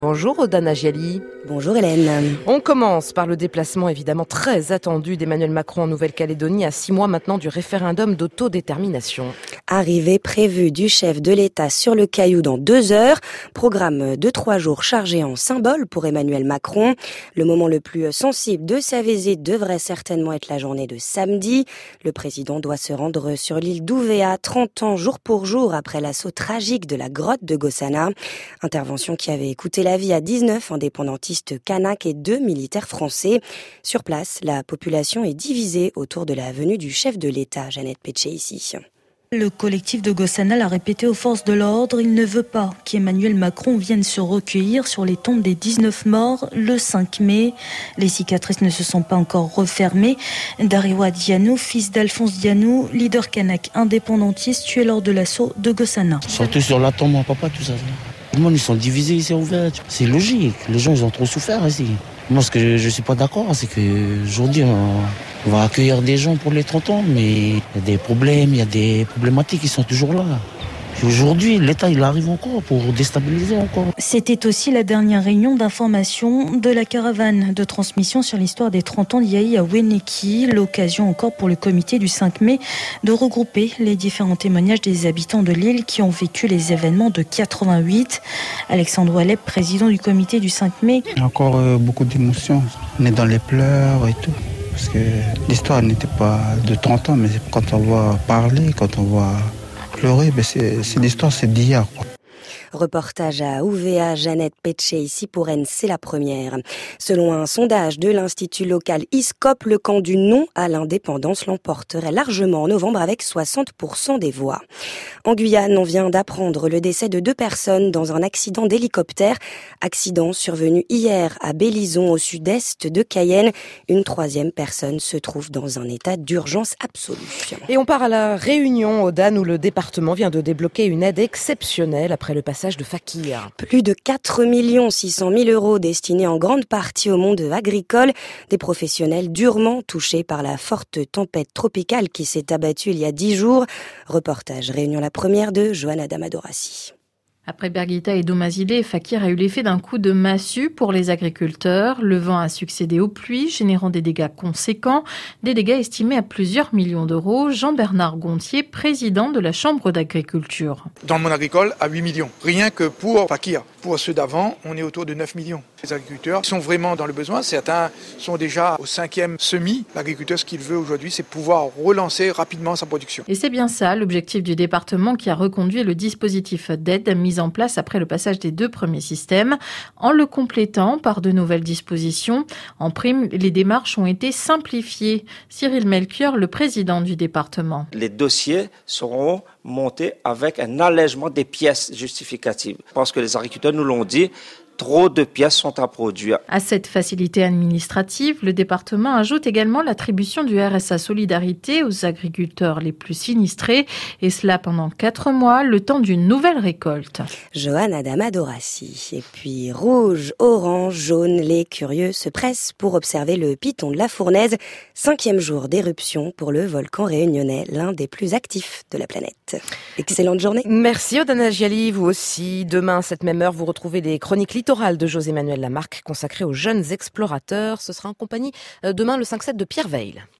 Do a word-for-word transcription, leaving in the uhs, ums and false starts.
Bonjour Odana Giali. Bonjour Hélène. On commence par le déplacement évidemment très attendu d'Emmanuel Macron en Nouvelle-Calédonie à six mois maintenant du référendum d'autodétermination. Arrivée prévue du chef de l'État sur le Caillou dans deux heures. Programme de trois jours chargé en symboles pour Emmanuel Macron. Le moment le plus sensible de sa visite devrait certainement être la journée de samedi. Le président doit se rendre sur l'île d'Ouvéa, trente ans jour pour jour après l'assaut tragique de la grotte de Gossana. Intervention qui avait coûté la vie à dix-neuf indépendantistes kanaks et deux militaires français. Sur place, la population est divisée autour de la venue du chef de l'État, Jeannette Petchéissi. Le collectif de Gossana l'a répété aux forces de l'ordre, il ne veut pas qu'Emmanuel Macron vienne se recueillir sur les tombes des dix-neuf morts le cinq mai. Les cicatrices ne se sont pas encore refermées. Dariwa Dianou, fils d'Alphonse Dianou, leader kanak indépendantiste tué lors de l'assaut de Gossana. Surtout sur la tombe, mon papa, tout ça. Tout le monde, ils sont divisés ici en fait. C'est logique. Les gens, ils ont trop souffert ici. Moi, ce que je ne suis pas d'accord, c'est qu'aujourd'hui, on va accueillir des gens pour les trente ans, mais il y a des problèmes, il y a des problématiques qui sont toujours là. Et aujourd'hui, l'État, il arrive encore pour déstabiliser encore. C'était aussi la dernière réunion d'information de la caravane de transmission sur l'histoire des trente ans d'Iaï à Wénéki. L'occasion encore pour le comité du cinq mai de regrouper les différents témoignages des habitants de l'île qui ont vécu les événements de quatre-vingt-huit. Alexandre Oualeb, président du comité du cinq mai. Il y a encore euh, beaucoup d'émotions. On est dans les pleurs et tout. Parce que l'histoire n'était pas de trente ans, mais quand on voit parler, quand on voit pleurer, ben c'est, c'est l'histoire, c'est d'hier, quoi. Reportage à Ouvéa, Jeannette Petchéissi pour N, c'est la première. Selon un sondage de l'institut local ISCOP, le camp du non à l'indépendance l'emporterait largement en novembre avec soixante pour cent des voix. En Guyane, on vient d'apprendre le décès de deux personnes dans un accident d'hélicoptère. Accident survenu hier à Bélizon, au sud-est de Cayenne. Une troisième personne se trouve dans un état d'urgence absolue. Et on part à la Réunion, Odane, où le département vient de débloquer une aide exceptionnelle après le passage de Fakir. Plus de quatre millions six cent mille euros destinés en grande partie au monde agricole, des professionnels durement touchés par la forte tempête tropicale qui s'est abattue il y a dix jours. Reportage Réunion la première de Johanna Damadorassi. Après Berguita et Domazilé, Fakir a eu l'effet d'un coup de massue pour les agriculteurs. Le vent a succédé aux pluies, générant des dégâts conséquents, des dégâts estimés à plusieurs millions d'euros. Jean-Bernard Gontier, président de la Chambre d'agriculture. Dans le monde agricole, à huit millions. Rien que pour Fakir. Pour ceux d'avant, on est autour de neuf millions. Les agriculteurs sont vraiment dans le besoin. Certains sont déjà au cinquième semis. L'agriculteur, ce qu'il veut aujourd'hui, c'est pouvoir relancer rapidement sa production. Et c'est bien ça, l'objectif du département qui a reconduit le dispositif d'aide mis en place après le passage des deux premiers systèmes, en le complétant par de nouvelles dispositions. En prime, les démarches ont été simplifiées. Cyril Melchior, le président du département. Les dossiers seront montés avec un allègement des pièces justificatives. Je pense que les agriculteurs nous l'ont dit. Trop de pièces sont à produire. À cette facilité administrative, le département ajoute également l'attribution du R S A Solidarité aux agriculteurs les plus sinistrés, et cela pendant quatre mois, le temps d'une nouvelle récolte. Johanna Damadorassi. Et puis rouge, orange, jaune, les curieux se pressent pour observer le piton de la Fournaise. Cinquième jour d'éruption pour le volcan réunionnais, l'un des plus actifs de la planète. Excellente journée. Merci Odana Giali, vous aussi. Demain, à cette même heure, vous retrouvez les chroniques littorales de José Manuel Lamarque consacrées aux jeunes explorateurs. Ce sera en compagnie demain le cinq sept de Pierre Veil.